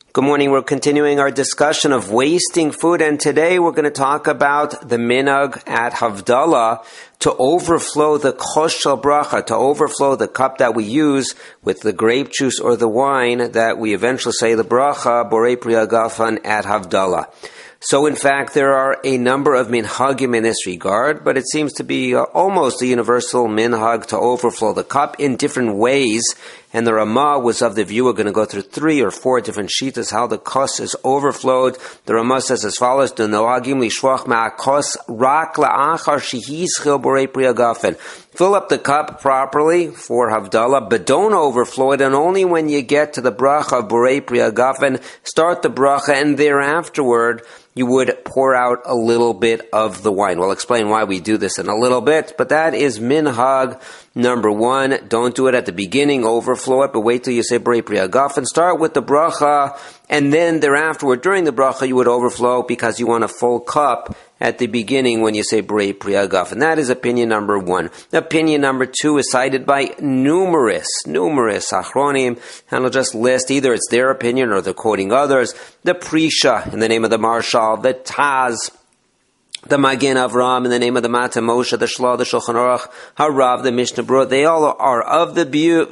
Good morning. We're continuing our discussion of wasting food, and today we're going to talk about the minhag at Havdalah to overflow the koshel bracha, to overflow the cup that we use with the grape juice or the wine that we eventually say the bracha, borei pri hagafen, at Havdalah. So, in fact, there are a number of minhagim in this regard, but it seems to be almost a universal minhag to overflow the cup in different ways. And the Ramah was of the view, we're going to go through 3 or 4 different shitas, how the kos is overflowed. The Ramah says as follows, "The noagim lishvach ma'akos rak la'achar shehischil borei pri hagafen." Fill up the cup properly for Havdalah, but don't overflow it, and only when you get to the bracha of borei pri hagafen, start the bracha, and thereafterward, you would pour out a little bit of the wine. We'll explain why we do this in a little bit, but that is minhag number 1. Don't do it at the beginning, overflow it, but wait till you say borei pri hagafen. Start with the bracha, and then thereafter, during the bracha, you would overflow because you want a full cup at the beginning when you say borei pri hagafen. That is opinion number 1. Opinion number 2 is cited by numerous achronim, and I'll just list either it's their opinion or they're quoting others. The Prisha, in the name of the Marshal, the Taz, the Magen Avraham, in the name of the Mata Moshe, the Shlah, the Shulchan Aruch, Harav, the Mishnah Berurah, they all are of the view,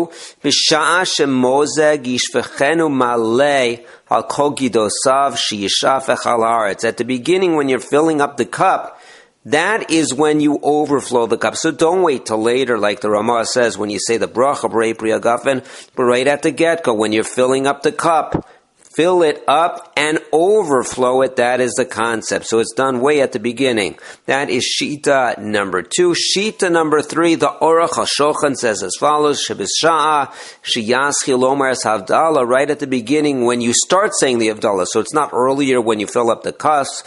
B'sha'a shemozeg yishvechenu malei al kol gidosav sheyishafech al haaretz. At the beginning, when you're filling up the cup, that is when you overflow the cup. So don't wait till later, like the Ramah says, when you say the bracha borei pri hagafen, but right at the get-go, when you're filling up the cup, fill it up and overflow it. That is the concept. So it's done way at the beginning. That is Shita number 2. Shita number 3, the Aruch HaShulchan says as follows, Shebisha'a sheyaschil omer es Havdalah, right at the beginning when you start saying the Havdalah. So it's not earlier when you fill up the kos.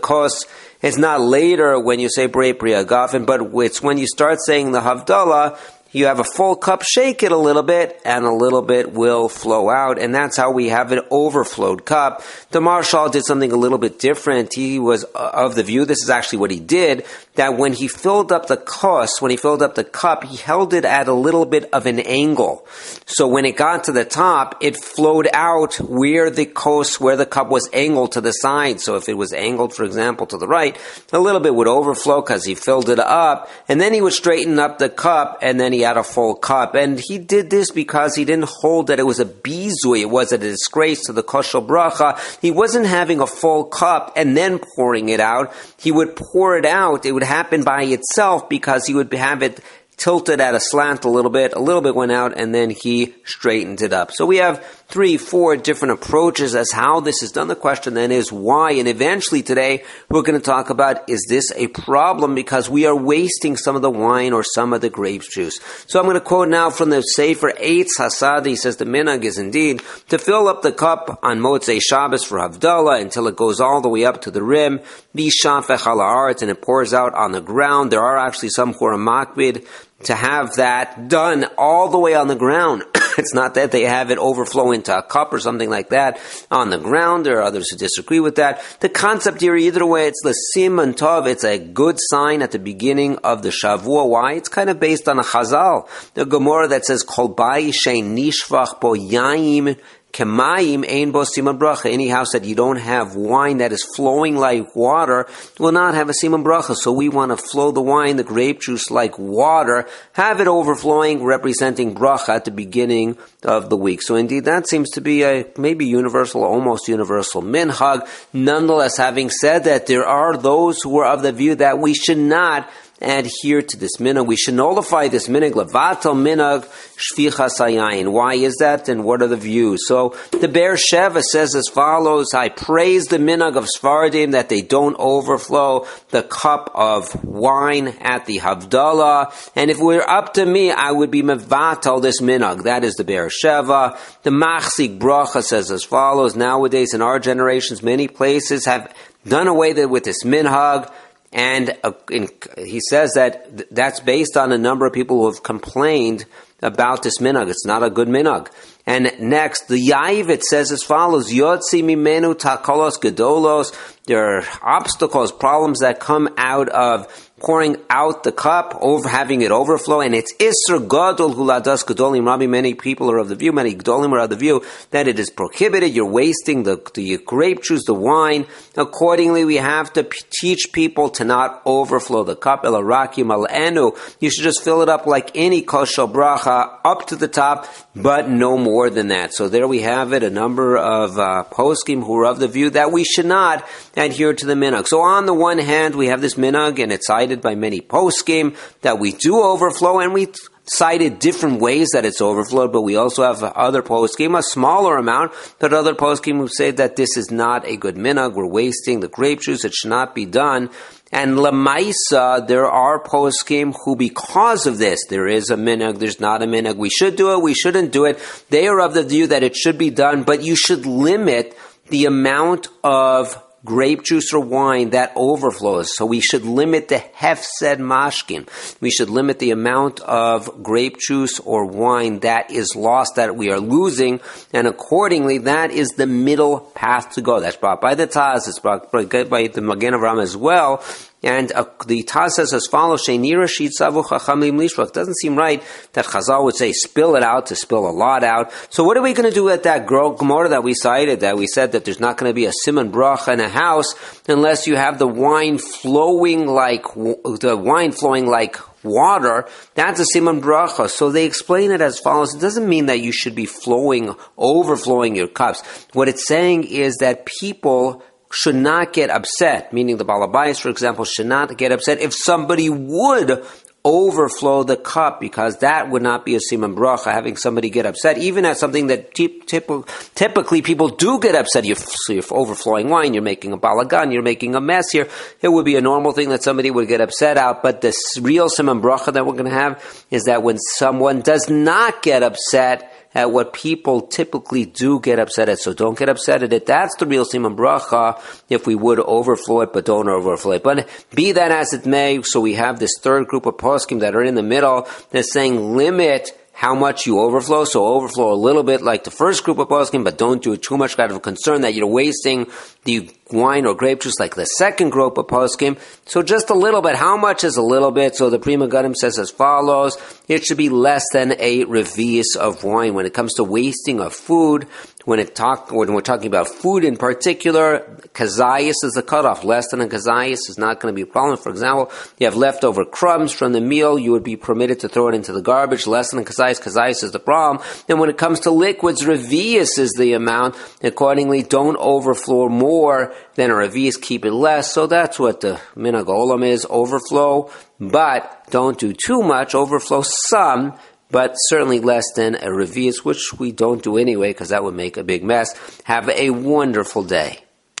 It's not later when you say borei pri hagafen, but it's when you start saying the Havdalah. You have a full cup, shake it a little bit, and a little bit will flow out, and that's how we have an overflowed cup. The Marshal did something a little bit different. He was of the view, this is actually what he did, that when he filled up the kos, when he filled up the cup, he held it at a little bit of an angle. So when it got to the top, it flowed out where the cup was angled to the side. So if it was angled, for example, to the right, a little bit would overflow because he filled it up, and then he would straighten up the cup, and then he had a full cup. And he did this because he didn't hold that it was a bizui, it was a disgrace to the koshel bracha. He wasn't having a full cup and then pouring it out. He would pour it out. It would happen by itself because he would have it tilted at a slant a little bit went out, and then he straightened it up. So we have 3, 4 different approaches as how this is done. The question then is why, and eventually today we're going to talk about, is this a problem because we are wasting some of the wine or some of the grape juice. So I'm going to quote now from the Sefer Eitz Hasadi. He says the minhag is indeed to fill up the cup on Motzei Shabbos for Havdalah until it goes all the way up to the rim, b'shafech al haaretz, and it pours out on the ground. There are actually some who are makbid to have that done all the way on the ground. It's not that they have it overflow into a cup or something like that on the ground. There are others who disagree with that. The concept here, either way, it's the siman tov. It's a good sign at the beginning of the Shavua. Why? It's kind of based on a chazal. The Gemara that says, Kol bayis she'ein nishvach bo yaim Kemayim ein bo siman bracha. Any house that you don't have wine that is flowing like water will not have a siman bracha. So we want to flow the wine, the grape juice, like water, have it overflowing, representing bracha at the beginning of the week. So indeed, that seems to be a maybe universal, almost universal minhag. Nonetheless, having said that, there are those who are of the view that we should not adhere to this minhag. We should nullify this minhag. Levatal minhag shvichas hayayin. Why is that, and what are the views? So the Be'er Sheva says as follows: I praise the minhag of Sfaradim that they don't overflow the cup of wine at the Havdalah. And if it were up to me, I would be mevatal this minhag. That is the Be'er Sheva. The Machzik Bracha says as follows: nowadays in our generations, many places have done away with this minhag. And he says that that's based on a number of people who have complained about this minhag. It's not a good minhag. And next, the Ya'ivit says as follows: Yotzi mimenu takolos gedolos. There are obstacles, problems that come out of pouring out the cup, having it overflow, and it's Isser Gadol Huladas Gadolim. Rabbi, many people are of the view, many Gadolim are of the view that it is prohibited. You're wasting the grape juice, the wine. Accordingly, we have to teach people to not overflow the cup. Elarakim Al'enu. You should just fill it up like any kosher bracha, up to the top, but no more than that. So there we have it, a number of poskim who are of the view that we should not adhere to the minhag. So on the one hand, we have this minhag, and it's cited by many poskim that we do overflow, and we cited different ways that it's overflowed, but we also have other poskim, a smaller amount, but other poskim who say that this is not a good minhag. We're wasting the grape juice. It should not be done. And Lamaisa, there are poskim who, because of this, there is a minhag, there's not a minhag, we should do it, we shouldn't do it. They are of the view that it should be done, but you should limit the amount of grape juice or wine that overflows. So we should limit the hefsed mashkin. We should limit the amount of grape juice or wine that is lost, that we are losing, and accordingly, that is the middle path to go. That's brought by the Taz, it's brought by the Magen Avraham as well. And the Taz says as follows, Sheinira shitzavu chachamim lishvach. It doesn't seem right that Chazal would say spill it out, to spill a lot out. So what are we going to do at that Gemara that we cited, that we said that there's not going to be a siman bracha in a house unless you have the wine flowing like water? That's a siman bracha. So they explain it as follows. It doesn't mean that you should be overflowing your cups. What it's saying is that people should not get upset, meaning the Balabais, for example, should not get upset if somebody would overflow the cup, because that would not be a siman bracha, having somebody get upset, even at something that typically people do get upset. You're overflowing wine, you're making a balagan, you're making a mess here. It would be a normal thing that somebody would get upset out, but the real siman bracha that we're going to have is that when someone does not get upset at what people typically do get upset at. So don't get upset at it. That's the real siman bracha, if we would overflow it, but don't overflow it. But be that as it may, so we have this third group of poskim that are in the middle. They're saying limit how much you overflow. So overflow a little bit like the first group of poskim, but don't do it too much, kind of a concern that you're wasting the wine or grape juice like the second group of poskim. So just a little bit. How much is a little bit? So the Pri Megadim says as follows, it should be less than a revius of wine. When it comes to wasting of food, when we're talking about food in particular, kazayas is the cutoff. Less than a kazayas is not going to be a problem. For example, you have leftover crumbs from the meal, you would be permitted to throw it into the garbage. Less than a kazayas is the problem. And when it comes to liquids, revius is the amount. Accordingly, don't overflow more than a revius, keep it less. So that's what the minhag olam is, overflow, but don't do too much, overflow some, but certainly less than a revius, which we don't do anyway, because that would make a big mess. Have a wonderful day.